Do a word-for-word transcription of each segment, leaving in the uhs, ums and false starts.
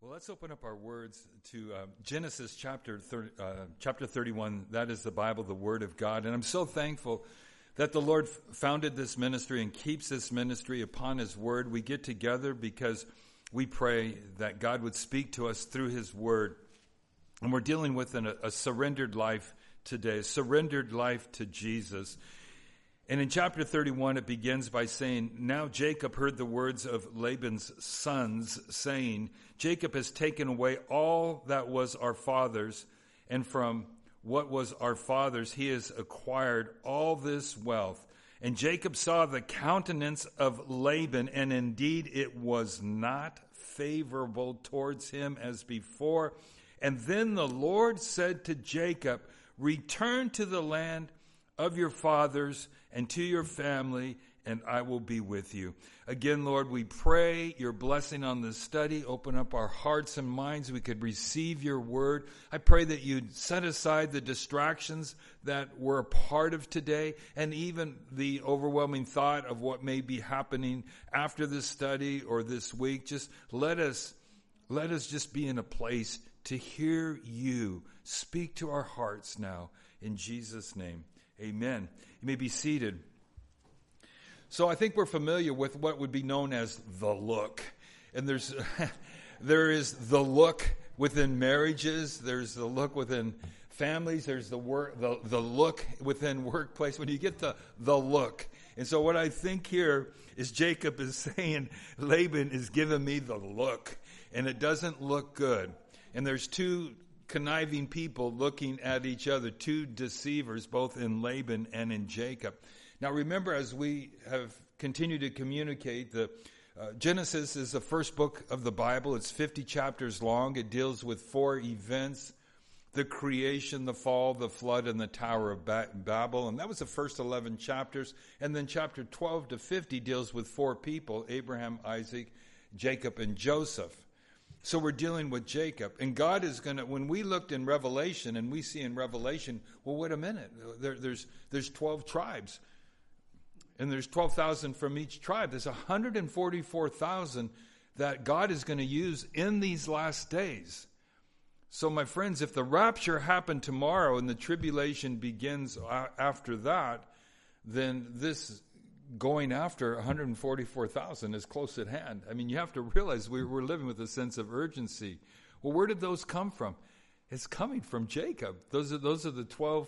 Well, let's open up our words to uh, Genesis chapter thirty, uh, chapter thirty-one. That is the Bible, the Word of God. And I'm so thankful that the Lord f- founded this ministry and keeps this ministry upon His Word. We get together because we pray that God would speak to us through His Word. And we're dealing with an, a surrendered life today, a surrendered life to Jesus. And in chapter thirty-one, it begins by saying, "Now Jacob heard the words of Laban's sons, saying, Jacob has taken away all that was our father's, and from what was our father's he has acquired all this wealth. And Jacob saw the countenance of Laban, and indeed it was not favorable towards him as before. And then the Lord said to Jacob, Return to the land of your fathers and to your family, and I will be with you." Again, Lord, we pray your blessing on this study. Open up our hearts and minds. We could receive your word. I pray that you'd set aside the distractions that we're a part of today, and even the overwhelming thought of what may be happening after this study or this week. Just let us, let us just be in a place to hear you speak to our hearts now. In Jesus' name, amen. You may be seated. So I think we're familiar with what would be known as the look. And there's there is the look within marriages. There's the look within families. There's the work the, the look within workplace. When you get the the look. And so what I think here is Jacob is saying, Laban is giving me the look. And it doesn't look good. And there's two conniving people looking at each other, two deceivers, both in Laban and in Jacob. Now remember, as we have continued to communicate, the uh, Genesis is the first book of the Bible. It's fifty chapters long. It deals with four events: the creation, the fall, the flood, and the Tower of ba- Babel. And that was the first eleven chapters. And then chapter twelve to fifty deals with four people: Abraham, Isaac, Jacob, and Joseph. So we're dealing with Jacob. And God is going to, when we looked in Revelation, and we see in Revelation, well, wait a minute, there, there's there's twelve tribes. And there's twelve thousand from each tribe. There's one hundred forty-four thousand that God is going to use in these last days. So my friends, if the rapture happened tomorrow and the tribulation begins after that, then this going after one hundred forty-four thousand is close at hand. I mean, you have to realize we we're living with a sense of urgency. Well, where did those come from? It's coming from Jacob. Those are those are the twelve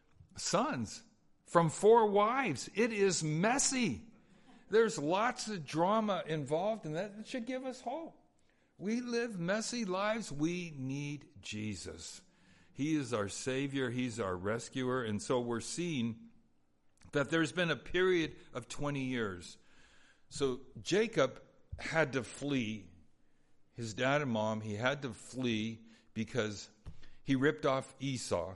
sons from four wives. It is messy. There's lots of drama involved, and that should give us hope. We live messy lives. We need Jesus. He is our Savior. He's our rescuer. And so we're seeing that there's been a period of twenty years. So Jacob had to flee. His dad and mom, he had to flee because he ripped off Esau,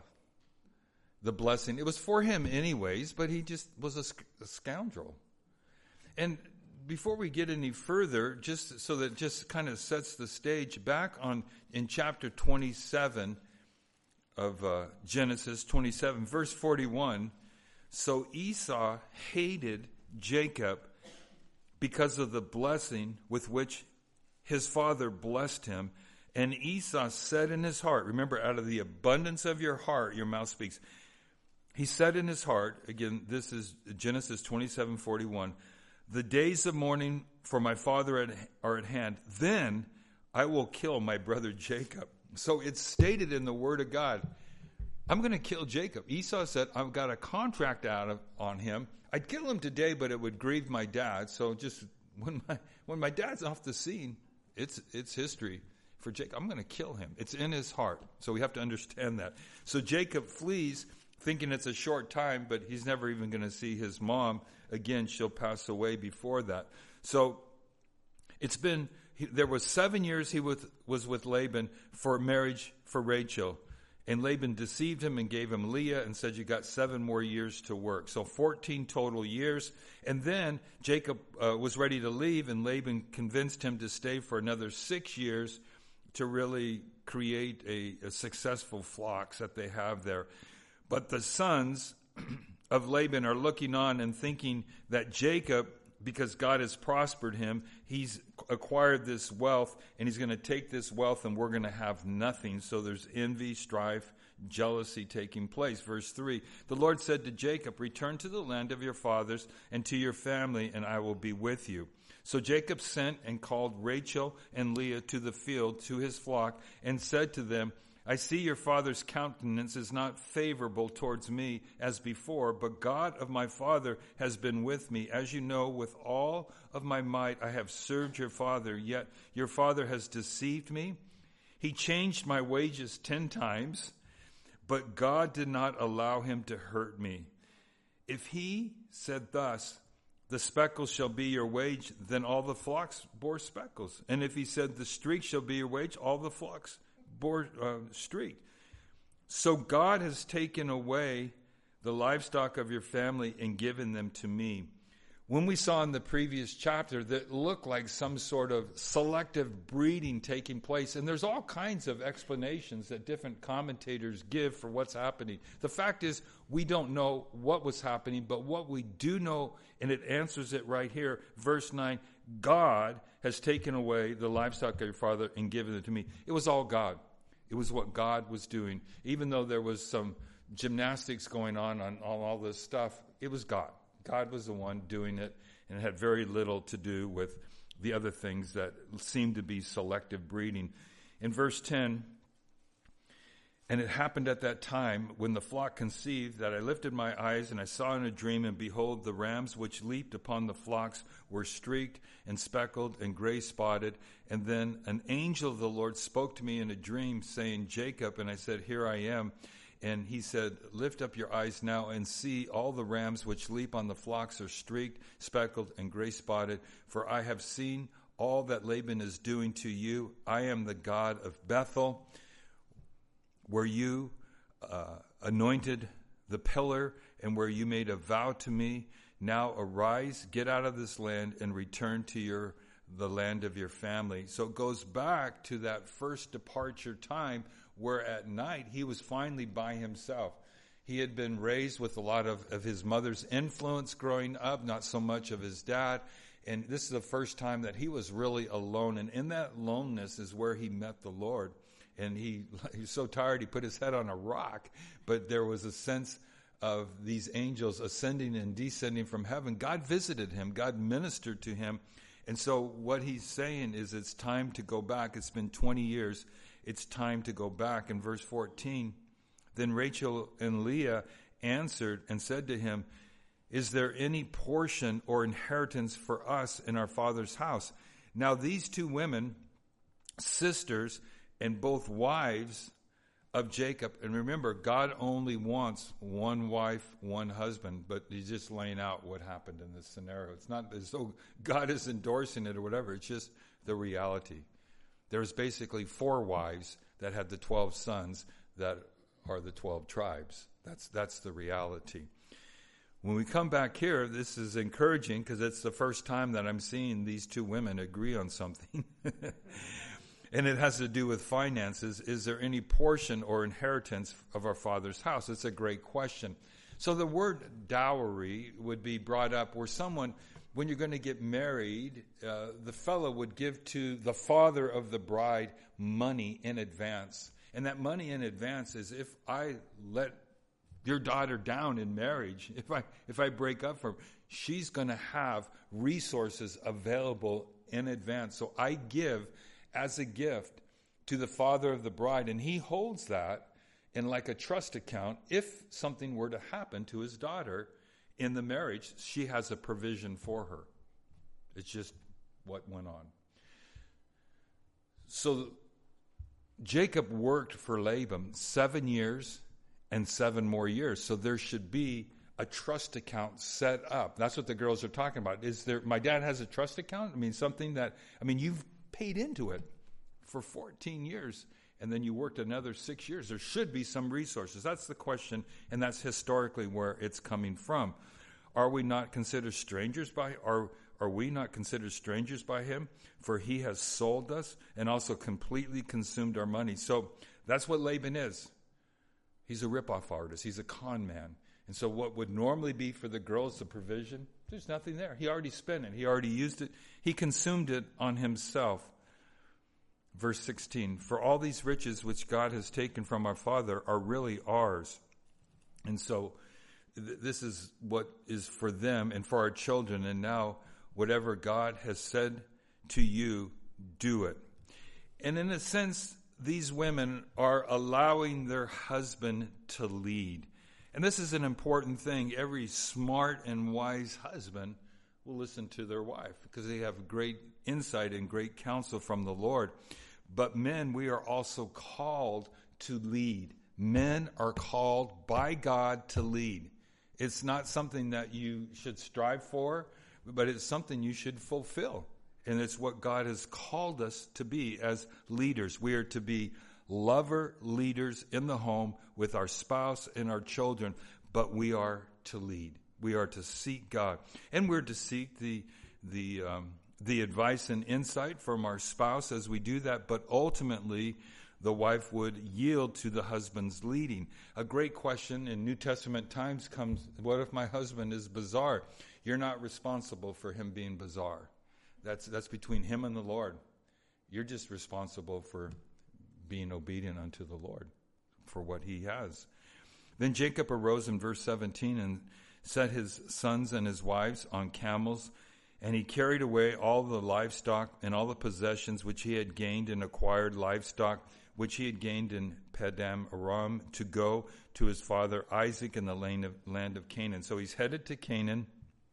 the blessing. It was for him anyways, but he just was a, sc- a scoundrel. And before we get any further, just so that just kind of sets the stage, back on in chapter twenty-seven of uh, Genesis twenty-seven, verse forty-one, so Esau hated Jacob because of the blessing with which his father blessed him. And Esau said in his heart, remember, out of the abundance of your heart, your mouth speaks. He said in his heart, again, this is Genesis twenty-seven forty-one, the days of mourning for my father are at hand. Then I will kill my brother Jacob. So it's stated in the Word of God, I'm going to kill Jacob. Esau said, I've got a contract out of, on him. I'd kill him today, but it would grieve my dad. So just when my when my dad's off the scene, it's it's history for Jacob. I'm going to kill him. It's in his heart. So we have to understand that. So Jacob flees, thinking it's a short time, but he's never even going to see his mom again. She'll pass away before that. So it's been, he, there was seven years he was, was with Laban for marriage for Rachel. And Laban deceived him and gave him Leah and said, you got seven more years to work. So fourteen total years. And then Jacob uh, was ready to leave, and Laban convinced him to stay for another six years to really create a, a successful flocks that they have there. But the sons of Laban are looking on and thinking that Jacob, because God has prospered him. He's acquired this wealth, and he's going to take this wealth, and we're going to have nothing. So there's envy, strife, jealousy taking place. Verse three, the Lord said to Jacob, return to the land of your fathers and to your family, and I will be with you. So Jacob sent and called Rachel and Leah to the field, to his flock, and said to them, I see your father's countenance is not favorable towards me as before, but God of my father has been with me. As you know, with all of my might I have served your father, yet your father has deceived me. He changed my wages ten times, but God did not allow him to hurt me. If he said thus, the speckles shall be your wage, then all the flocks bore speckles. And if he said, the streak shall be your wage, all the flocks bore uh, streak. So God has taken away the livestock of your family and given them to me. When we saw in the previous chapter that looked like some sort of selective breeding taking place, and there's all kinds of explanations that different commentators give for what's happening. The fact is, we don't know what was happening, but what we do know, and it answers it right here, verse nine, God has taken away the livestock of your father and given it to me. It was all God. It was what God was doing. Even though there was some gymnastics going on on all, all this stuff, it was God. God was the one doing it, and it had very little to do with the other things that seemed to be selective breeding. In verse ten, and it happened at that time when the flock conceived that I lifted my eyes and I saw in a dream, and behold, the rams which leaped upon the flocks were streaked and speckled and gray spotted. And then an angel of the Lord spoke to me in a dream, saying, Jacob. And I said, here I am. And he said, lift up your eyes now and see, all the rams which leap on the flocks are streaked, speckled, and gray spotted. For I have seen all that Laban is doing to you. I am the God of Bethel, where you uh, anointed the pillar and where you made a vow to me. Now arise, get out of this land, and return to your the land of your family. So it goes back to that first departure time where at night he was finally by himself. He had been raised with a lot of, of his mother's influence growing up, not so much of his dad. And this is the first time that he was really alone. And in that loneliness is where he met the Lord. And he, he was so tired he put his head on a rock. But there was a sense of these angels ascending and descending from heaven. God visited him. God ministered to him. And so what he's saying is it's time to go back. It's been twenty years. It's time to go back. In verse fourteen, then Rachel and Leah answered and said to him, is there any portion or inheritance for us in our father's house? Now these two women, sisters and both wives of Jacob, and remember, God only wants one wife, one husband, but he's just laying out what happened in this scenario. It's not as though God is endorsing it or whatever. It's just the reality. There's basically four wives that had the twelve sons that are the twelve tribes. That's that's the reality. When we come back here, this is encouraging because it's the first time that I'm seeing these two women agree on something. And it has to do with finances. Is there any portion or inheritance of our father's house? It's a great question. So the word dowry would be brought up where someone, when you're going to get married, uh, the fellow would give to the father of the bride money in advance. And that money in advance is if I let your daughter down in marriage, if I if I break up for her, she's going to have resources available in advance. So I give as a gift to the father of the bride, and he holds that in like a trust account. If something were to happen to his daughter in the marriage, she has a provision for her. It's just what went on. So Jacob worked for Laban seven years and seven more years. So there should be a trust account set up. That's what the girls are talking about. Is there? My dad has a trust account? I mean, something that, I mean, you've paid into it for fourteen years, and then you worked another six years. There should be some resources. That's the question, and that's historically where it's coming from. Are we not considered strangers by, are, are we not considered strangers by him? For he has sold us and also completely consumed our money. So that's what Laban is. He's a ripoff artist. He's a con man. And so what would normally be for the girls the provision, There's nothing there. He already spent it. He already used it. He consumed it on himself. Verse sixteen, for all these riches which God has taken from our father are really ours. And so th- this is what is for them and for our children. And now whatever God has said to you, do it. And in a sense, these women are allowing their husband to lead. And this is an important thing. Every smart and wise husband will listen to their wife because they have great insight and great counsel from the Lord. But men, we are also called to lead. Men are called by God to lead. It's not something that you should strive for, but it's something you should fulfill. And it's what God has called us to be as leaders. We are to be lover leaders in the home with our spouse and our children, but we are to lead. We are to seek God. And we're to seek the the um, the advice and insight from our spouse as we do that, but ultimately the wife would yield to the husband's leading. A great question in New Testament times comes, what if my husband is bizarre? You're not responsible for him being bizarre. That's that's between him and the Lord. You're just responsible for being obedient unto the Lord for what he has. Then Jacob arose in verse seventeen and set his sons and his wives on camels, and he carried away all the livestock and all the possessions which he had gained and acquired livestock which he had gained in Padam Aram to go to his father Isaac in the land of, land of Canaan. So he's headed to Canaan.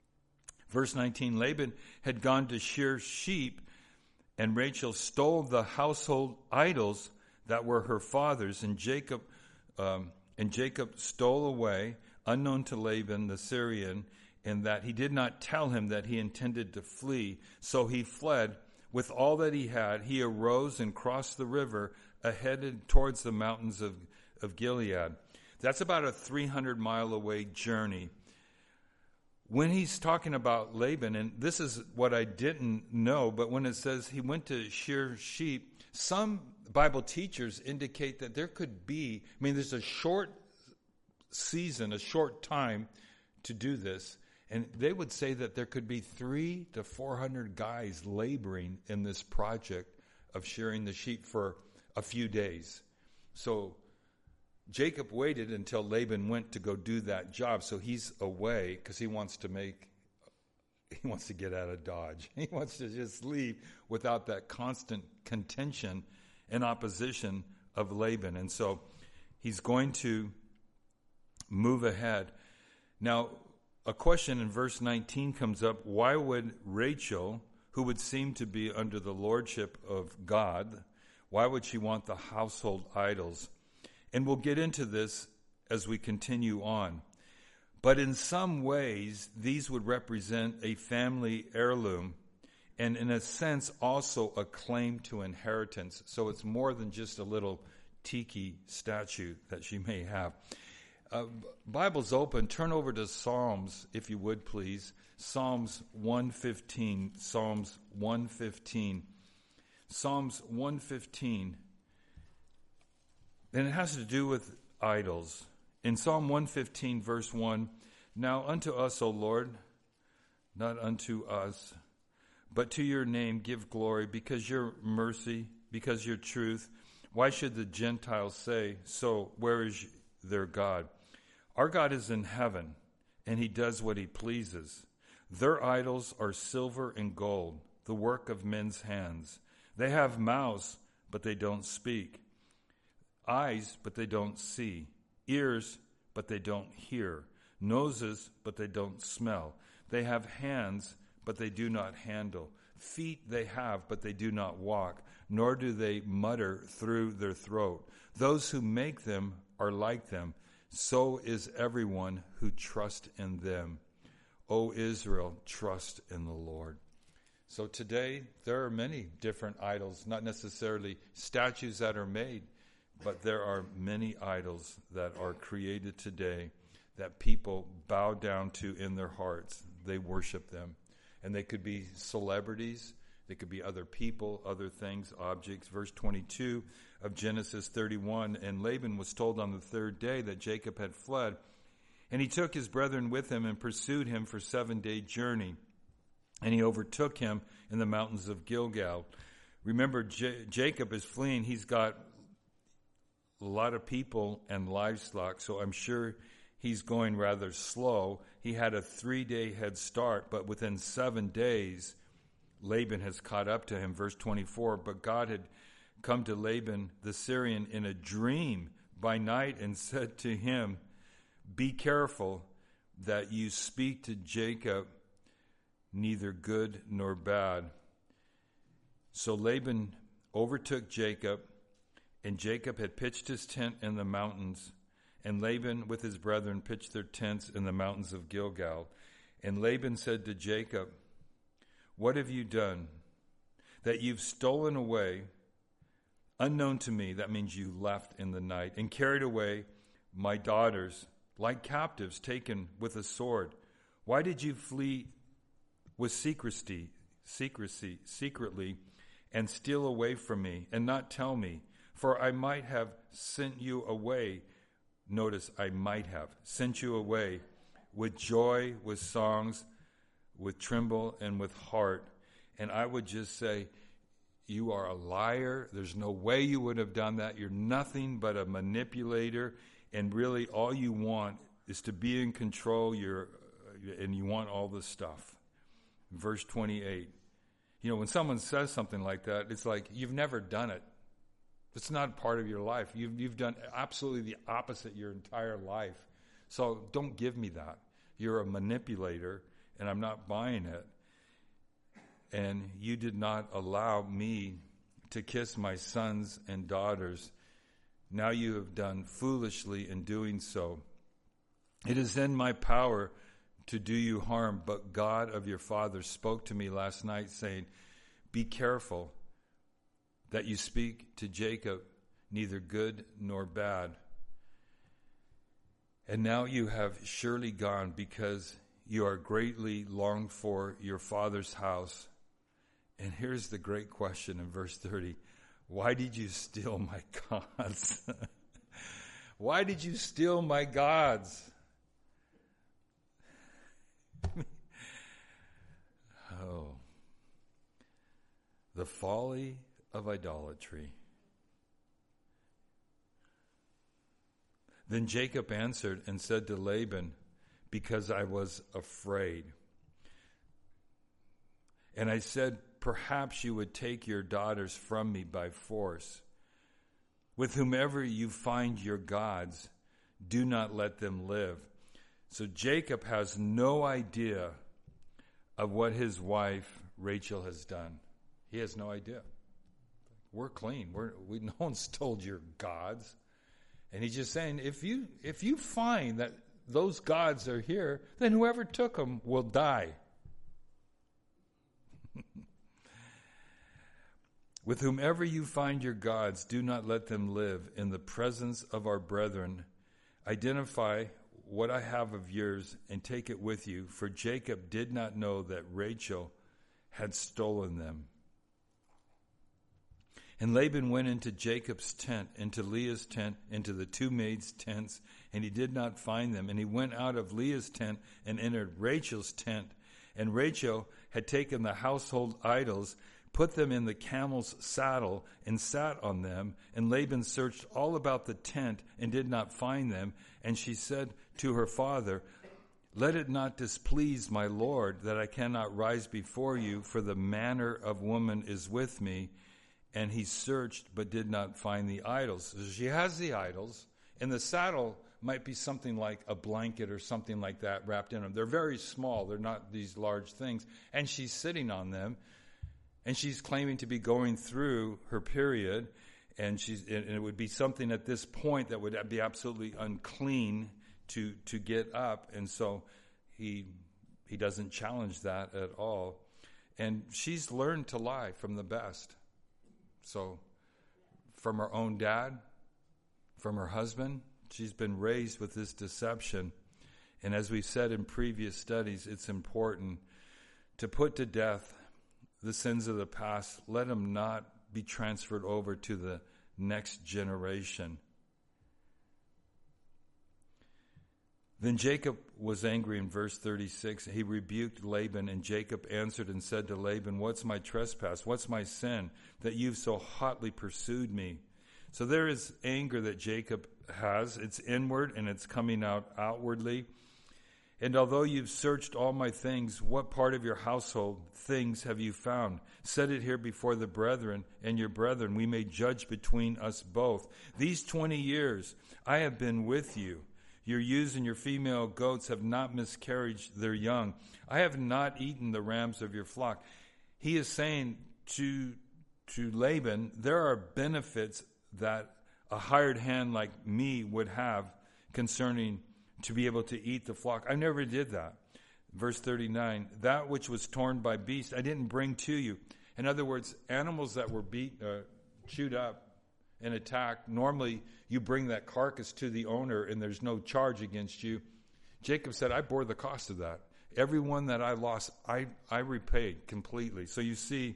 Verse nineteen, Laban had gone to shear sheep, and Rachel stole the household idols that were her father's, and Jacob um, and Jacob stole away, unknown to Laban the Syrian, in that he did not tell him that he intended to flee. So he fled with all that he had. He arose and crossed the river, headed towards the mountains of, of Gilead. That's about a three hundred mile away journey. When he's talking about Laban, and this is what I didn't know, but when it says he went to shear sheep, some Bible teachers indicate that there could be, I mean, there's a short season, a short time to do this, and they would say that there could be three to four hundred guys laboring in this project of shearing the sheep for a few days. So Jacob waited until Laban went to go do that job. So he's away because he wants to make, he wants to get out of Dodge. He wants to just leave without that constant contention and opposition of Laban. And so he's going to move ahead. Now, a question in verse nineteen comes up. Why would Rachel, who would seem to be under the lordship of God, why would she want the household idols? And we'll get into this as we continue on. But in some ways, these would represent a family heirloom and in a sense also a claim to inheritance. So it's more than just a little tiki statue that she may have. Uh, Bible's open. Turn over to Psalms, if you would, please. Psalms one fifteen. Psalms one fifteen. Psalms one fifteen. And it has to do with idols. In Psalm one fifteen, verse one, now unto us, O Lord, not unto us, but to your name give glory, because your mercy, because your truth. Why should the Gentiles say, so where is their God? Our God is in heaven, and he does what he pleases. Their idols are silver and gold, the work of men's hands. They have mouths, but they don't speak. Eyes, but they don't see. Ears, but they don't hear. Noses, but they don't smell. They have hands, but they do not handle. Feet they have, but they do not walk, nor do they mutter through their throat. Those who make them are like them. So is everyone who trusts in them. O Israel, trust in the Lord. So today, there are many different idols, not necessarily statues that are made, but there are many idols that are created today that people bow down to in their hearts. They worship them. And they could be celebrities. They could be other people, other things, objects. Verse twenty-two of Genesis thirty-one, and Laban was told on the third day that Jacob had fled. And he took his brethren with him and pursued him for seven day journey. And he overtook him in the mountains of Gilgal. Remember, J- Jacob is fleeing. He's got a lot of people and livestock, so I'm sure he's going rather slow. He had a three-day head start, but within seven days, Laban has caught up to him. Verse twenty-four, but God had come to Laban the Syrian in a dream by night and said to him, be careful that you speak to Jacob neither good nor bad. So Laban overtook Jacob, and Jacob had pitched his tent in the mountains, and Laban with his brethren pitched their tents in the mountains of Gilgal. And Laban said to Jacob, what have you done? That you've stolen away, unknown to me, that means you left in the night, and carried away my daughters, like captives taken with a sword. Why did you flee with secrecy, secrecy, secretly, and steal away from me, and not tell me? For I might have sent you away. Notice, I might have sent you away with joy, with songs, with tremble, and with heart. And I would just say, you are a liar. There's no way you would have done that. You're nothing but a manipulator. And really, all you want is to be in control. You're, and you want all this stuff. Verse twenty-eight. You know, when someone says something like that, it's like you've never done it. It's not part of your life. You've, you've done absolutely the opposite your entire life. So don't give me that. You're a manipulator, and I'm not buying it. And you did not allow me to kiss my sons and daughters. Now you have done foolishly in doing so. It is in my power to do you harm, but God of your fathers spoke to me last night, saying, be careful that you speak to Jacob neither good nor bad. And now you have surely gone, because you are greatly longed for your father's house. And here's the great question in verse thirty. Why did you steal my gods? Why did you steal my gods? Oh, the folly of idolatry. Then Jacob answered and said to Laban, because I was afraid. And I said, perhaps you would take your daughters from me by force. With whomever you find your gods, do not let them live. So Jacob has no idea of what his wife Rachel has done. He has no idea. We're clean. We're, we, no one's told your gods. And he's just saying, if you if you find that those gods are here, then whoever took them will die. With whomever you find your gods, do not let them live in the presence of our brethren. Identify what I have of yours and take it with you, for Jacob did not know that Rachel had stolen them. And Laban went into Jacob's tent, into Leah's tent, into the two maids' tents, and he did not find them. And he went out of Leah's tent and entered Rachel's tent. And Rachel had taken the household idols, put them in the camel's saddle, and sat on them. And Laban searched all about the tent and did not find them. And she said to her father, let it not displease my lord that I cannot rise before you, for the manner of woman is with me. And he searched but did not find the idols. So she has the idols, and the saddle might be something like a blanket or something like that wrapped in them. They're very small. They're not these large things. And she's sitting on them, and she's claiming to be going through her period, and she's and it would be something at this point that would be absolutely unclean to to get up. And so he he doesn't challenge that at all. And she's learned to lie from the best. So from her own dad, from her husband, she's been raised with this deception. And as we've said in previous studies, it's important to put to death the sins of the past. Let them not be transferred over to the next generation. Then Jacob was angry in verse thirty-six. He rebuked Laban, and Jacob answered and said to Laban, what's my trespass? What's my sin that you've so hotly pursued me? So there is anger that Jacob has. It's inward and it's coming out outwardly. And although you've searched all my things, what part of your household things have you found? Set it here before the brethren and your brethren. We may judge between us both. These twenty years I have been with you. Your ewes and your female goats have not miscarried their young. I have not eaten the rams of your flock. He is saying to, to Laban, there are benefits that a hired hand like me would have concerning to be able to eat the flock. I never did that. Verse thirty-nine, that which was torn by beasts, I didn't bring to you. In other words, animals that were beat, uh, chewed up and attacked, normally you bring that carcass to the owner and there's no charge against you. Jacob said, I bore the cost of that. Every one that I lost, I, I repaid completely. So you see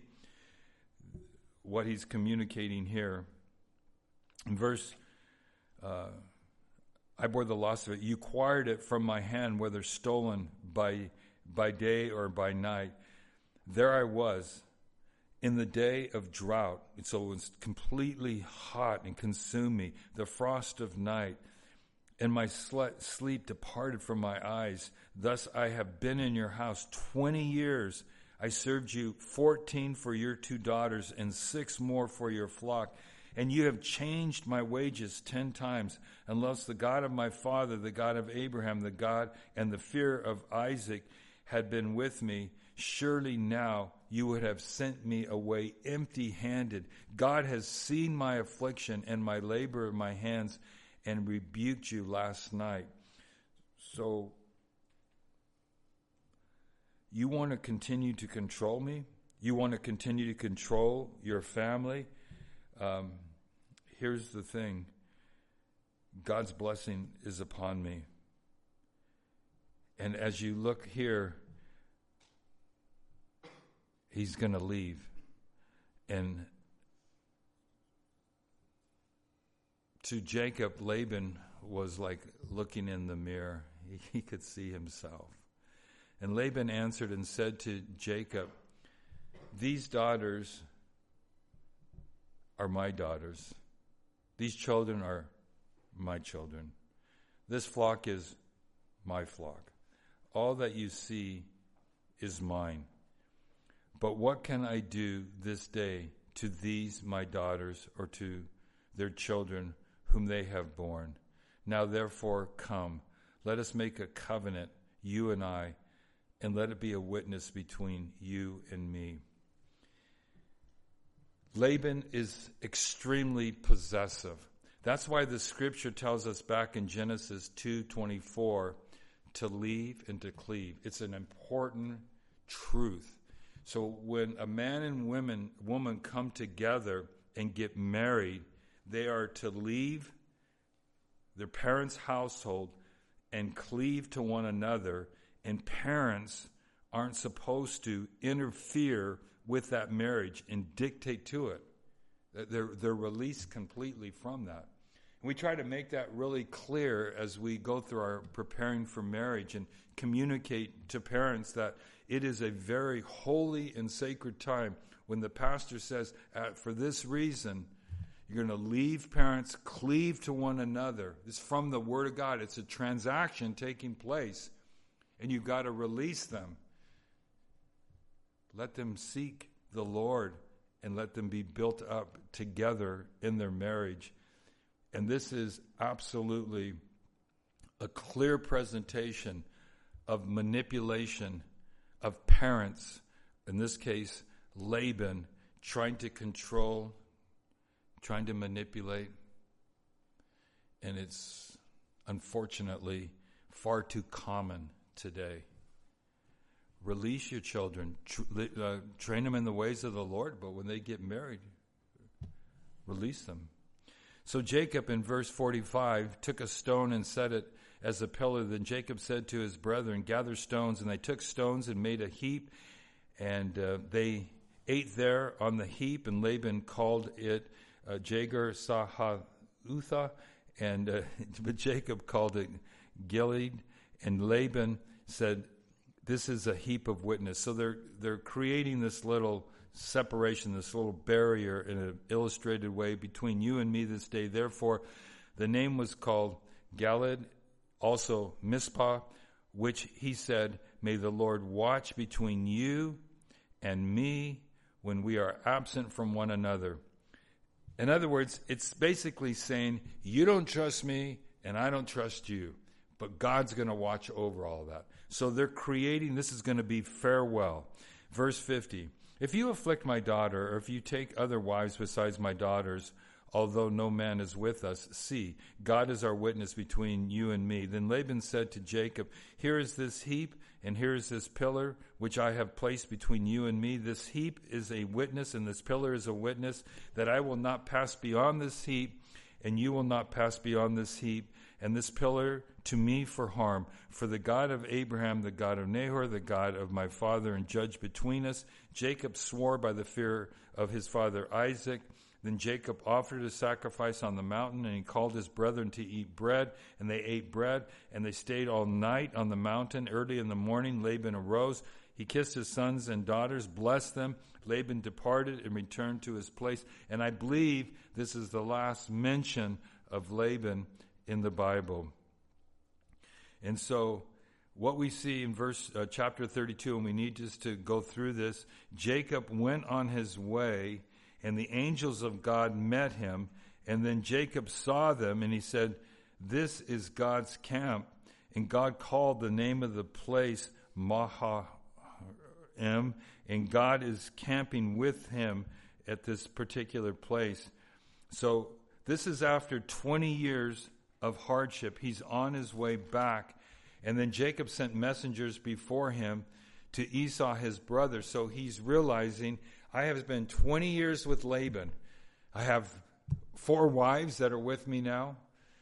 what he's communicating here. In verse, uh, I bore the loss of it. You acquired it from my hand, whether stolen by by day or by night. There I was in the day of drought. So it was completely hot and consumed me. The frost of night. And my sleep departed from my eyes. Thus I have been in your house twenty years. I served you fourteen for your two daughters and six more for your flock. And you have changed my wages ten times, unless the God of my father, the God of Abraham, the God and the fear of Isaac had been with me. Surely now you would have sent me away empty-handed. God has seen my affliction and my labor of my hands and rebuked you last night. So, you want to continue to control me? You want to continue to control your family? Um, here's the thing. God's blessing is upon me. And as you look here, he's going to leave. And to Jacob, Laban was like looking in the mirror. He, he could see himself. And Laban answered and said to Jacob, these daughters are my daughters. These children are my children. This flock is my flock. All that you see is mine. But what can I do this day to these my daughters or to their children whom they have borne? Now therefore come, let us make a covenant, you and I, and let it be a witness between you and me. Laban is extremely possessive. That's why the scripture tells us back in Genesis two twenty-four to leave and to cleave. It's an important truth. So when a man and woman woman come together and get married, they are to leave their parents' household and cleave to one another, and parents aren't supposed to interfere with that marriage and dictate to it. They're, they're released completely from that. And we try to make that really clear as we go through our preparing for marriage and communicate to parents that it is a very holy and sacred time when the pastor says, uh, for this reason, you're going to leave parents, cleave to one another. It's from the Word of God. It's a transaction taking place, and you've got to release them. Let them seek the Lord and let them be built up together in their marriage. And this is absolutely a clear presentation of manipulation of parents, in this case, Laban, trying to control, trying to manipulate. And it's unfortunately far too common today. Release your children, tr- uh, train them in the ways of the Lord, but when they get married, release them. So Jacob in verse forty-five took a stone and set it as a pillar. Then Jacob said to his brethren, gather stones. And they took stones and made a heap, and uh, they ate there on the heap. And Laban called it uh, Jagar Sahautha, and uh, but Jacob called it Gilead. And Laban said, this is a heap of witness. So they're they're creating this little separation, this little barrier in an illustrated way between you and me this day. Therefore, the name was called Galad, also Mizpah, which he said, may the Lord watch between you and me when we are absent from one another. In other words, it's basically saying, you don't trust me and I don't trust you, but God's going to watch over all that. So they're creating, this is going to be farewell. Verse fifty, if you afflict my daughter, or if you take other wives besides my daughters, although no man is with us, see, God is our witness between you and me. Then Laban said to Jacob, here is this heap, and here is this pillar, which I have placed between you and me. This heap is a witness, and this pillar is a witness, that I will not pass beyond this heap, and you will not pass beyond this heap, and this pillar to me for harm. For the God of Abraham, the God of Nahor, the God of my father, and judge between us. Jacob swore by the fear of his father Isaac. Then Jacob offered a sacrifice on the mountain, and he called his brethren to eat bread, and they ate bread, and they stayed all night on the mountain. Early in the morning, Laban arose. He kissed his sons and daughters, blessed them. Laban departed and returned to his place. And I believe this is the last mention of Laban in the Bible. And so what we see in verse uh, chapter thirty-two, and we need just to go through this, Jacob went on his way, and the angels of God met him, and then Jacob saw them, and he said, this is God's camp. And God called the name of the place Mahanaim, and God is camping with him at this particular place. So this is after twenty years of hardship. He's on his way back. And then Jacob sent messengers before him to Esau, his brother. So he's realizing, I have spent twenty years with Laban. I have four wives that are with me now.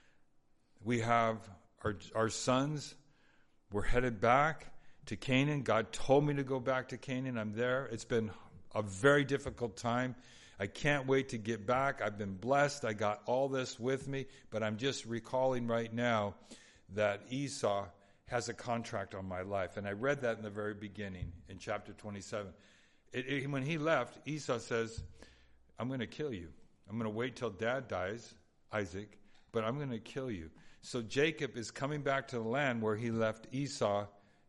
We have our, our sons. We're headed back to Canaan. God told me to go back to Canaan. I'm there. It's been a very difficult time. I can't wait to get back. I've been blessed. I got all this with me, but I'm just recalling right now that Esau has a contract on my life. And I read that in the very beginning in chapter twenty-seven. It, it, when he left, Esau says, I'm going to kill you. I'm going to wait till dad dies, Isaac, but I'm going to kill you. So Jacob is coming back to the land where he left Esau,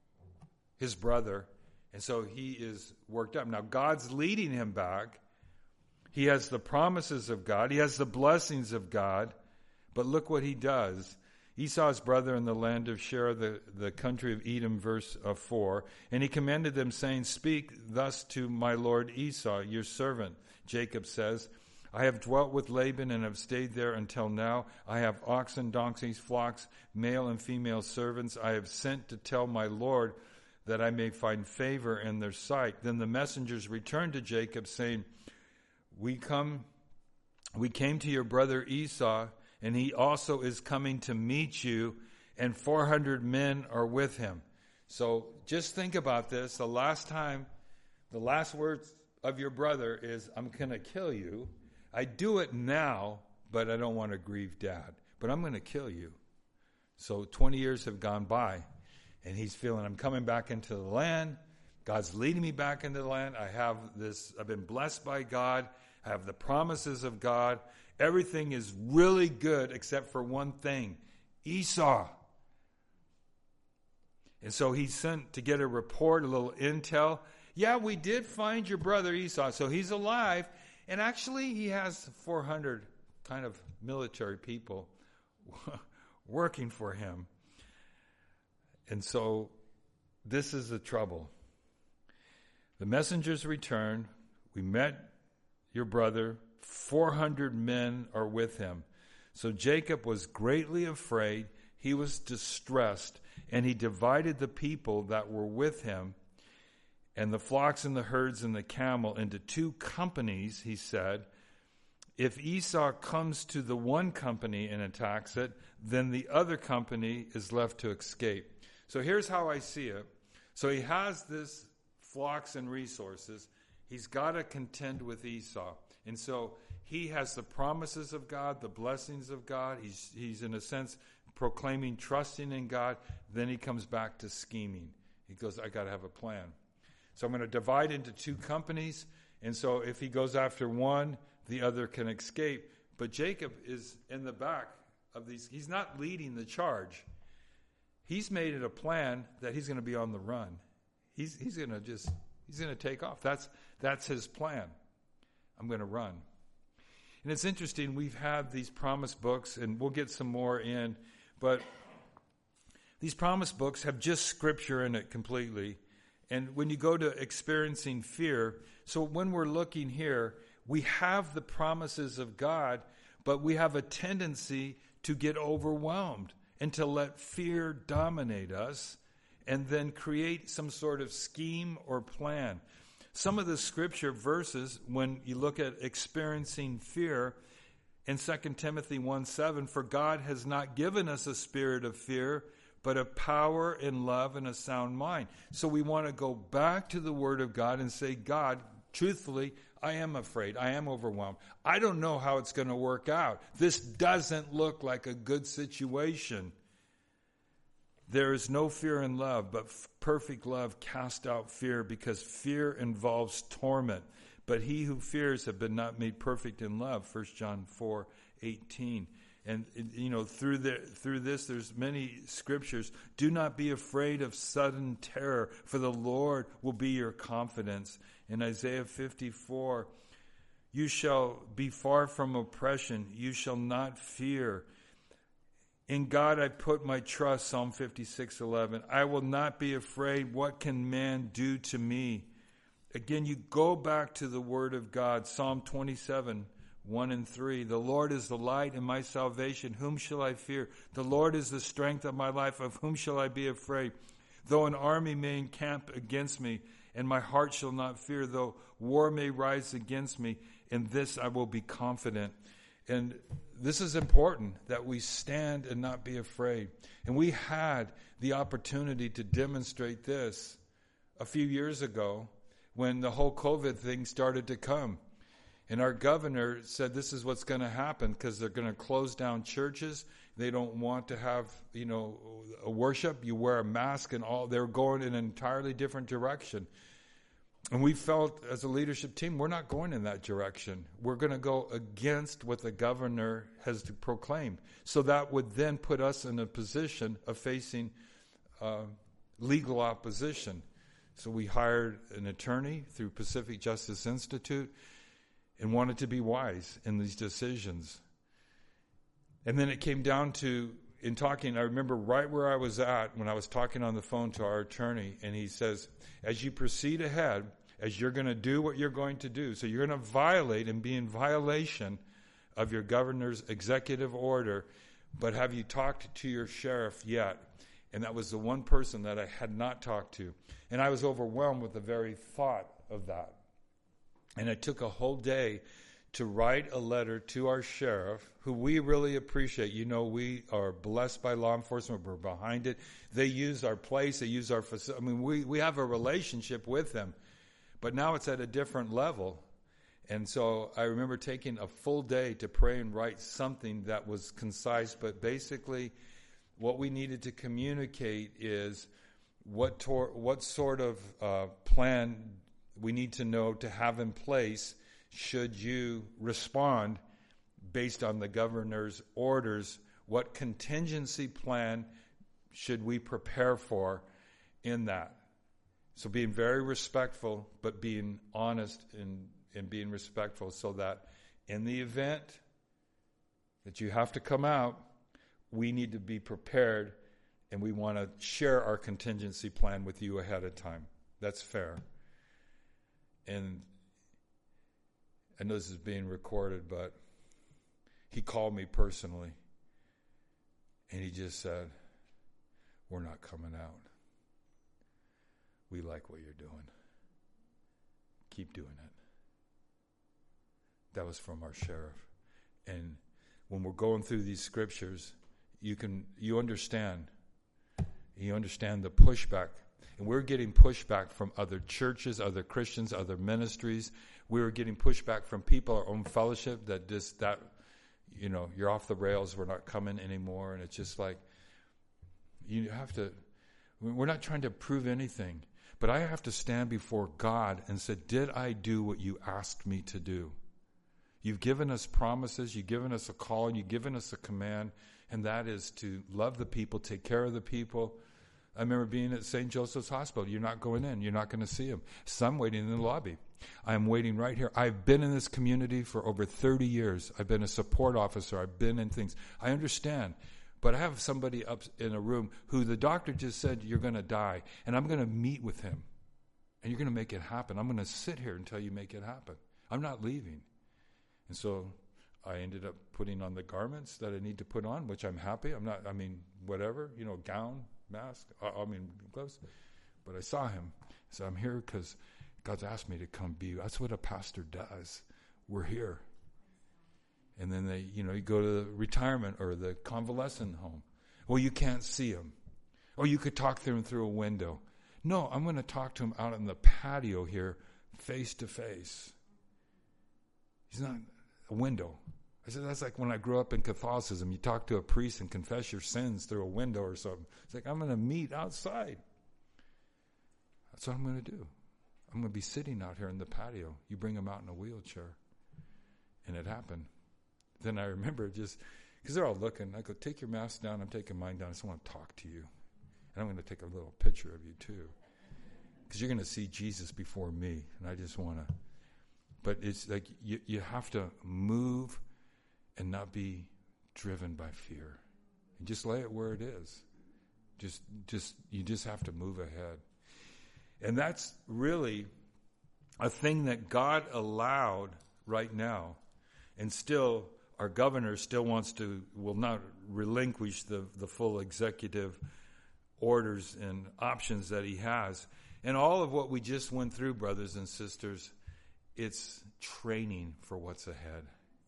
his brother, and so he is worked up. Now God's leading him back. He has the promises of God. He has the blessings of God. But look what he does. Esau's brother in the land of Seir, the, the country of Edom, verse uh, four. And he commanded them, saying, speak thus to my lord Esau, your servant. Jacob says, I have dwelt with Laban and have stayed there until now. I have oxen, donkeys, flocks, male and female servants. I have sent to tell my lord that I may find favor in their sight. Then the messengers returned to Jacob, saying, We come, we came to your brother Esau, and he also is coming to meet you, and four hundred men are with him. So just think about this. The last time, the last words of your brother is, I'm going to kill you. I do it now, but I don't want to grieve dad. But I'm going to kill you. So twenty years have gone by, and he's feeling, I'm coming back into the land. God's leading me back into the land. I have this, I've been blessed by God. I have the promises of God. Everything is really good except for one thing, Esau. And so he sent to get a report, a little intel. Yeah, we did find your brother Esau. So he's alive. And actually he has four hundred kind of military people working for him. And so this is the trouble. The messengers returned. We met your brother. four hundred men are with him. So Jacob was greatly afraid. He was distressed. And he divided the people that were with him and the flocks and the herds and the camel into two companies, he said. If Esau comes to the one company and attacks it, then the other company is left to escape. So here's how I see it. So he has this flocks and resources. He's got to contend with Esau. And so he has the promises of God, the blessings of God. He's, he's in a sense, proclaiming, trusting in God. Then he comes back to scheming. He goes, I got to have a plan. So I'm going to divide into two companies. And so if he goes after one, the other can escape. But Jacob is in the back of these. He's not leading the charge. He's made it a plan that he's going to be on the run. He's he's going to just, he's going to take off. That's that's his plan. I'm going to run. And it's interesting, we've had these promise books, and we'll get some more in, but these promise books have just scripture in it completely. And when you go to experiencing fear, so when we're looking here, we have the promises of God, but we have a tendency to get overwhelmed and to let fear dominate us and then create some sort of scheme or plan. Some of the scripture verses, when you look at experiencing fear, in Second Timothy one seven, for God has not given us a spirit of fear, but a power and love and a sound mind. So we want to go back to the Word of God and say, God, truthfully, I am afraid. I am overwhelmed. I don't know how it's going to work out. This doesn't look like a good situation. There is no fear in love, but f- perfect love casts out fear, because fear involves torment. But he who fears have been not made perfect in love, First John four eighteen. And, you know, through the, through this, there's many scriptures. Do not be afraid of sudden terror, for the Lord will be your confidence. In Isaiah fifty-four, you shall be far from oppression. You shall not fear. In God I put my trust, Psalm fifty-six eleven. I will not be afraid. What can man do to me? Again, you go back to the Word of God, Psalm twenty-seven, one and three. The Lord is the light and my salvation. Whom shall I fear? The Lord is the strength of my life. Of whom shall I be afraid? Though an army may encamp against me, and my heart shall not fear, though war may rise against me, in this I will be confident. And this is important, that we stand and not be afraid. And we had the opportunity to demonstrate this a few years ago when the whole COVID thing started to come. And our governor said this is what's going to happen, because they're going to close down churches. They don't want to have, you know, a worship. You wear a mask and all. They're going in an entirely different direction. And we felt as a leadership team, we're not going in that direction. We're going to go against what the governor has proclaimed. So that would then put us in a position of facing uh, legal opposition. So we hired an attorney through Pacific Justice Institute and wanted to be wise in these decisions. And then it came down to, in talking, I remember right where I was at when I was talking on the phone to our attorney, and he says, as you proceed ahead, as you're going to do what you're going to do, so you're going to violate and be in violation of your governor's executive order, but have you talked to your sheriff yet? And that was the one person that I had not talked to. And I was overwhelmed with the very thought of that. And it took a whole day to write a letter to our sheriff, who we really appreciate. You know, we are blessed by law enforcement. We're behind it. They use our place. They use our facility. I mean, we, we have a relationship with them. But now it's at a different level. And so I remember taking a full day to pray and write something that was concise. But basically, what we needed to communicate is what, tor- what sort of uh, plan we need to know to have in place should you respond based on the governor's orders. What contingency plan should we prepare for in that? So being very respectful, but being honest and, and being respectful, so that in the event that you have to come out, we need to be prepared, and we want to share our contingency plan with you ahead of time. That's fair. And I know this is being recorded, but he called me personally, and he just said, we're not coming out. We like what you're doing. Keep doing it. That was from our sheriff. And when we're going through these scriptures, you can you understand. You understand the pushback. And we're getting pushback from other churches, other Christians, other ministries. We were getting pushback from people, our own fellowship, that just that you know, you're off the rails, we're not coming anymore. And it's just like, you have to, we're not trying to prove anything. But I have to stand before God and say, did I do what you asked me to do? You've given us promises, you've given us a call, you've given us a command, and that is to love the people, take care of the people. I remember being at Saint Joseph's Hospital. You're not going in. You're not going to see him. So I'm waiting in the lobby. I'm waiting right here. I've been in this community for over thirty years. I've been a support officer. I've been in things. I understand. But I have somebody up in a room who the doctor just said, you're going to die. And I'm going to meet with him. And you're going to make it happen. I'm going to sit here until you make it happen. I'm not leaving. And so I ended up putting on the garments that I need to put on, which I'm happy. I'm not, I mean, whatever, you know, gown, mask, I, I mean, gloves. But I saw him. So I'm here because God's asked me to come be. That's what a pastor does. We're here. And then they, you know, you go to the retirement or the convalescent home. Well, you can't see him. Or you could talk to him through a window. No, I'm going to talk to him out on the patio here, face to face. He's not a window. I said, that's like when I grew up in Catholicism. You talk to a priest and confess your sins through a window or something. It's like, I'm going to meet outside. That's what I'm going to do. I'm going to be sitting out here in the patio. You bring him out in a wheelchair. And it happened. Then I remember just, because they're all looking, I go, take your mask down, I'm taking mine down, I just want to talk to you. And I'm going to take a little picture of you too. Because you're going to see Jesus before me, and I just want to. But it's like, you, you have to move and not be driven by fear. And just lay it where it is. Just, just, you just have to move ahead. And that's really a thing that God allowed right now. And still, our governor still wants to, will not relinquish the, the full executive orders and options that he has. And all of what we just went through, brothers and sisters, it's training for what's ahead.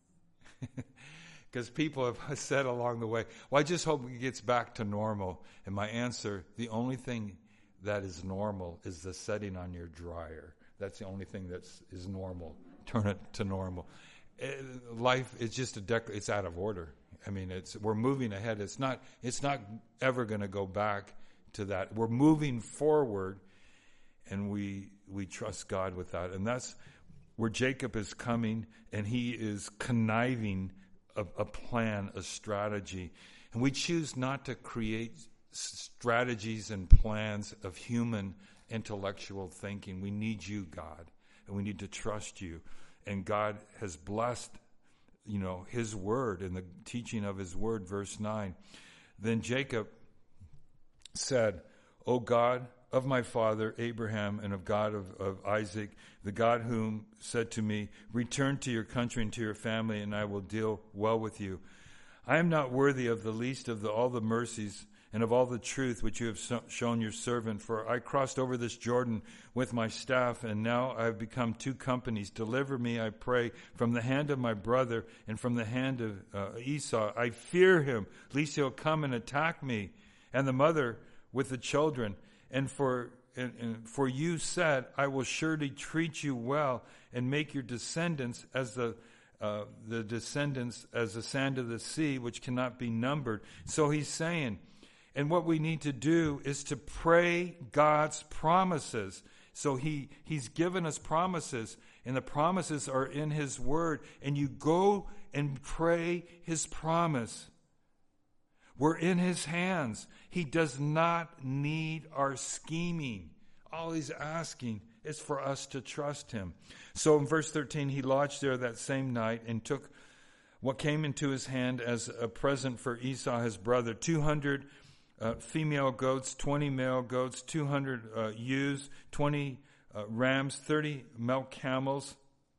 Because people have said along the way, well, I just hope it gets back to normal. And my answer, the only thing that is normal is the setting on your dryer. That's the only thing that is normal. Turn it to normal. Life is just a dec- it's out of order. I mean, it's we're moving ahead. It's not it's not ever going to go back to that. We're moving forward, and we we trust God with that. And that's where Jacob is coming, and he is conniving a, a plan, a strategy. And we choose not to create strategies and plans of human intellectual thinking. We need you, God, and we need to trust you. And God has blessed, you know, his word and the teaching of his word, verse nine. Then Jacob said, O God of my father Abraham and of God of, of Isaac, the God whom said to me, return to your country and to your family, and I will deal well with you. I am not worthy of the least of the, all the mercies and of all the truth which you have so, shown your servant. For I crossed over this Jordan with my staff, and now I have become two companies. Deliver me, I pray, from the hand of my brother and from the hand of uh, Esau. I fear him, lest he'll come and attack me, and the mother with the children. And for and, and for you said, I will surely treat you well and make your descendants as the uh, the descendants as the sand of the sea, which cannot be numbered. So he's saying. And what we need to do is to pray God's promises. So he, he's given us promises, and the promises are in his word. And you go and pray his promise. We're in his hands. He does not need our scheming. All he's asking is for us to trust him. So in verse thirteen, he lodged there that same night and took what came into his hand as a present for Esau, his brother, two hundred Uh, female goats, twenty male goats, two hundred uh, ewes, twenty uh, rams, thirty milk camels.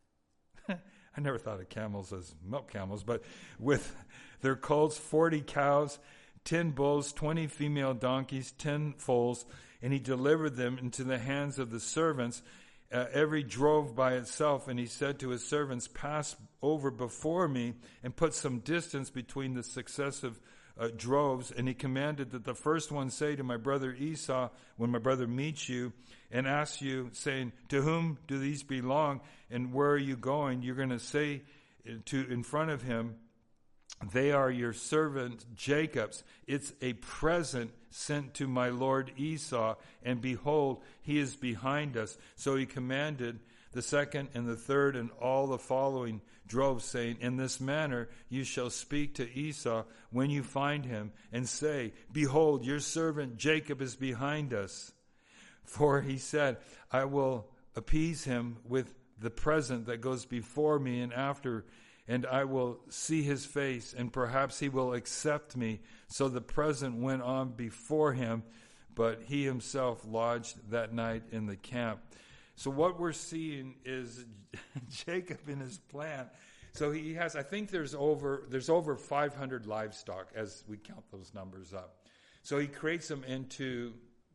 I never thought of camels as milk camels, but with their colts, forty cows, ten bulls, twenty female donkeys, ten foals, and he delivered them into the hands of the servants, uh, every drove by itself. And he said to his servants, pass over before me and put some distance between the successive Uh, droves, and he commanded that the first one say to my brother Esau, when my brother meets you and asks you, saying, to whom do these belong and where are you going? You're going to say to in front of him, They are your servant Jacob's. It's a present sent to my lord Esau, and behold, he is behind us. So he commanded the second and the third and all the following droves, saying, in this manner you shall speak to Esau when you find him, and say, behold, your servant Jacob is behind us. For he said, I will appease him with the present that goes before me and after, and I will see his face, and perhaps he will accept me. So the present went on before him, but he himself lodged that night in the camp. So what we're seeing is Jacob in his plan. So he has, I think there's over there's over five hundred livestock as we count those numbers up. So he creates them into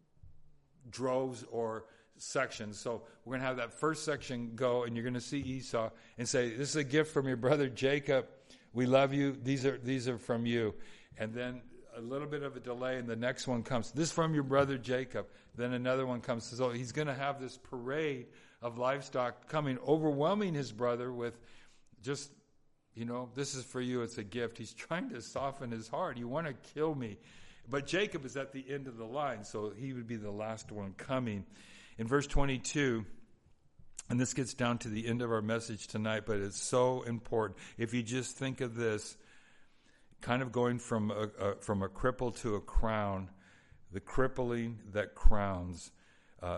droves or sections. So we're going to have that first section go, and you're going to see Esau and say, this is a gift from your brother Jacob. We love you. These are these are from you. And then a little bit of a delay, and the next one comes. This is from your brother Jacob. Then another one comes. So he's going to have this parade of livestock coming, overwhelming his brother with just, you know, this is for you. It's a gift. He's trying to soften his heart. You want to kill me. But Jacob is at the end of the line, so he would be the last one coming. In verse twenty-two, and this gets down to the end of our message tonight, but it's so important. If you just think of this, kind of going from a, a, from a cripple to a crown, the crippling that crowns, uh,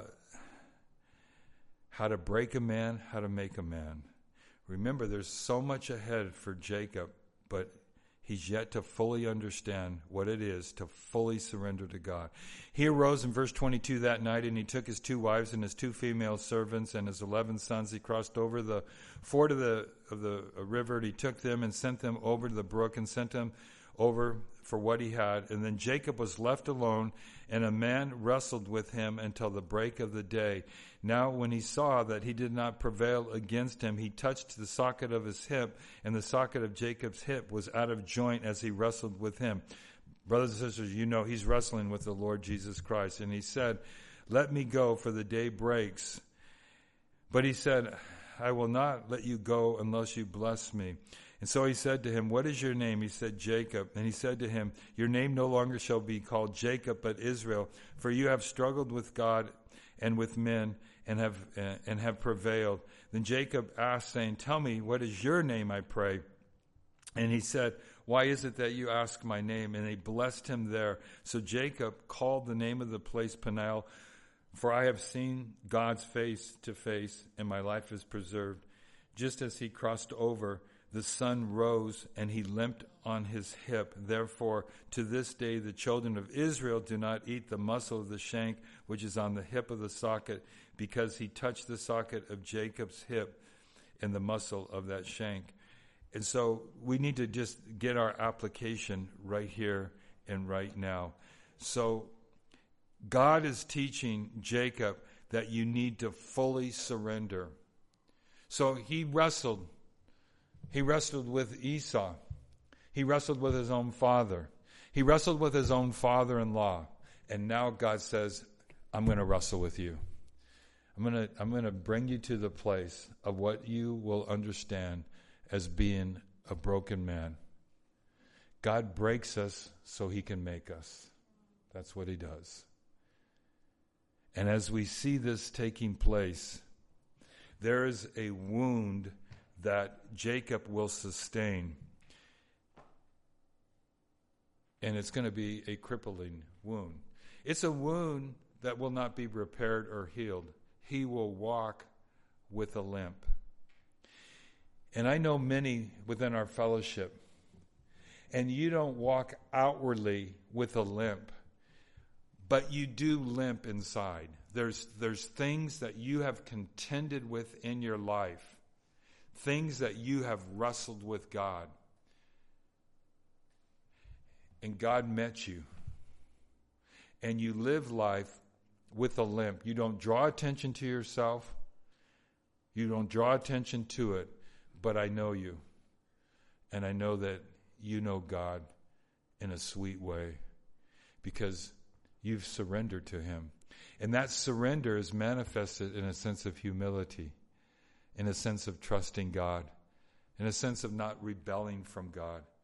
how to break a man, how to make a man. Remember, there's so much ahead for Jacob, but he's yet to fully understand what it is to fully surrender to God. He arose in verse twenty-two that night, and he took his two wives and his two female servants and his eleven sons. He crossed over the ford of the of the river, and he took them and sent them over to the brook and sent them over for what he had. And then Jacob was left alone, and a man wrestled with him until the break of the day. Now when he saw that he did not prevail against him, he touched the socket of his hip, and the socket of Jacob's hip was out of joint as he wrestled with him. Brothers and sisters, you know he's wrestling with the Lord Jesus Christ. And he said, let me go, for the day breaks. But he said, I will not let you go unless you bless me. And so he said to him, what is your name? He said, Jacob. And he said to him, your name no longer shall be called Jacob, but Israel, for you have struggled with God and with men, and have uh, and have prevailed. Then Jacob asked, saying, tell me, what is your name, I pray? And he said, why is it that you ask my name? And they blessed him there. So Jacob called the name of the place Peniel, for I have seen God's face to face, and my life is preserved. Just as he crossed over, the sun rose, and he limped on his hip. Therefore, to this day, the children of Israel do not eat the muscle of the shank, which is on the hip of the socket, because he touched the socket of Jacob's hip and the muscle of that shank. And so we need to just get our application right here and right now. So God is teaching Jacob that you need to fully surrender. So he wrestled. He wrestled with Esau. He wrestled with his own father. He wrestled with his own father-in-law. And now God says, I'm going to wrestle with you. I'm going to, I'm going to bring you to the place of what you will understand as being a broken man. God breaks us so he can make us. That's what he does. And as we see this taking place, there is a wound that Jacob will sustain. And it's going to be a crippling wound. It's a wound that will not be repaired or healed. He will walk with a limp. And I know many within our fellowship, and you don't walk outwardly with a limp, but you do limp inside. There's, there's things that you have contended with in your life, things that you have wrestled with God. And God met you. And you live life with a limp. You don't draw attention to yourself. You don't draw attention to it. But I know you. And I know that you know God in a sweet way. Because you've surrendered to him. And that surrender is manifested in a sense of humility. In a sense of trusting God. In a sense of not rebelling from God.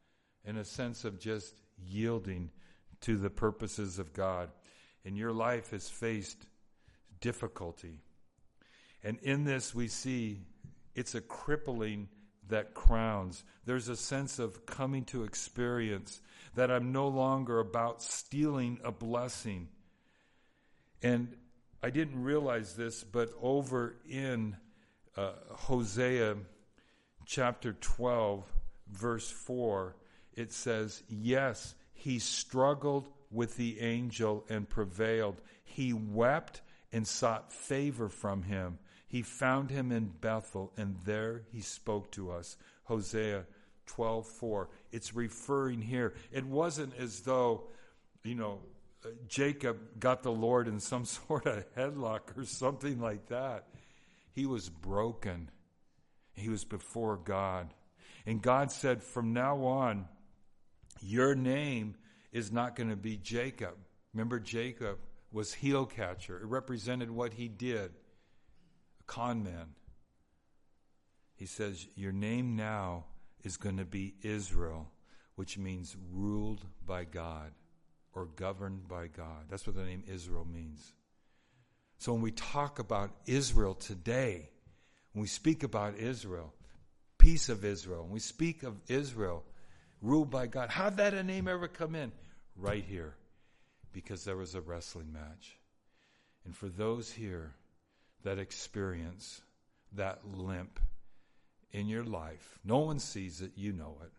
and a sense of just yielding to the purposes of God. And your life has faced difficulty. And in this we see it's a crippling that crowns. There's a sense of coming to experience that I'm no longer about stealing a blessing. And I didn't realize this, but over in uh, Hosea chapter twelve, verse four, it says, yes, he struggled with the angel and prevailed. He wept and sought favor from him. He found him in Bethel, and there he spoke to us. Hosea twelve four. It's referring here. It wasn't as though, you know, Jacob got the Lord in some sort of headlock or something like that. He was broken. He was before God. And God said, from now on, your name is not going to be Jacob. Remember, Jacob was heel catcher. It represented what he did. A con man. He says, your name now is going to be Israel, which means ruled by God or governed by God. That's what the name Israel means. So when we talk about Israel today, when we speak about Israel, peace of Israel, when we speak of Israel ruled by God, how did that name ever come in? Right here, because there was a wrestling match. And for those here that experience that limp in your life, no one sees it, you know it.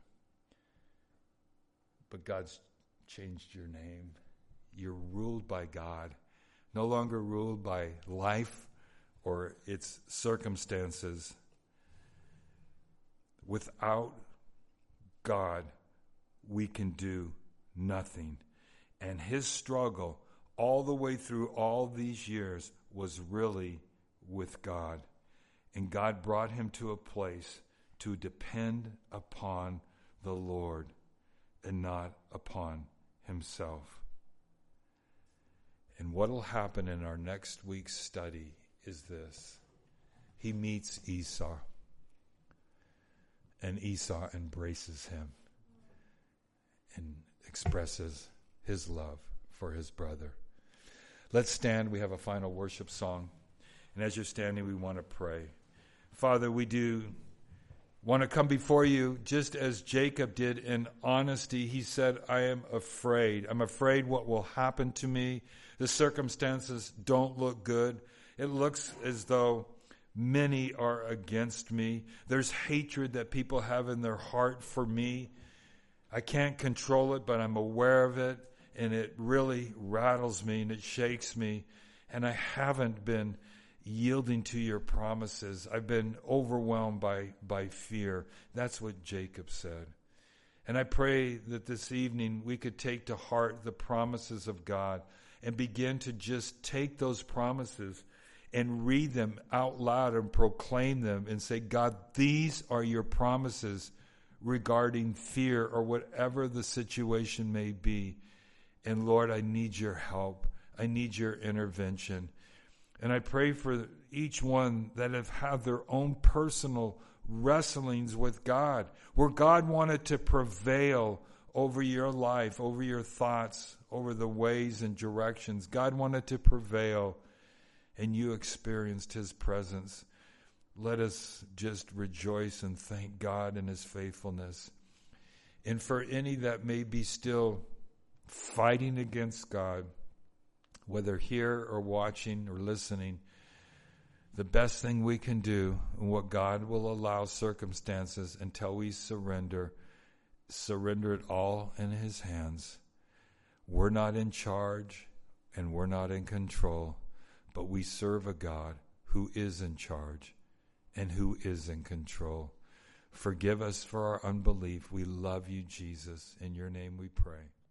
But God's changed your name. You're ruled by God, no longer ruled by life or its circumstances. Without God, we can do nothing. And his struggle all the way through all these years was really with God. And God brought him to a place to depend upon the Lord and not upon himself. And what will happen in our next week's study is this. He meets Esau, and Esau embraces him and expresses his love for his brother. Let's stand. We have a final worship song. And as you're standing, we want to pray. Father, we do want to come before you just as Jacob did in honesty. He said, I am afraid. I'm afraid what will happen to me. The circumstances don't look good. It looks as though many are against me. There's hatred that people have in their heart for me. I can't control it, but I'm aware of it, and it really rattles me and it shakes me. And I haven't been yielding to your promises. I've been overwhelmed by, by fear. That's what Jacob said. And I pray that this evening we could take to heart the promises of God and begin to just take those promises and read them out loud and proclaim them and say, God, these are your promises regarding fear or whatever the situation may be. And Lord, I need your help. I need your intervention. And I pray for each one that have had their own personal wrestlings with God, where God wanted to prevail over your life, over your thoughts, over the ways and directions. God wanted to prevail, and you experienced his presence. Let us just rejoice and thank God in his faithfulness. And for any that may be still fighting against God, whether here or watching or listening, the best thing we can do and what God will allow circumstances until we surrender, surrender it all in his hands. We're not in charge and we're not in control, but we serve a God who is in charge and who is in control. Forgive us for our unbelief. We love you, Jesus. In your name we pray.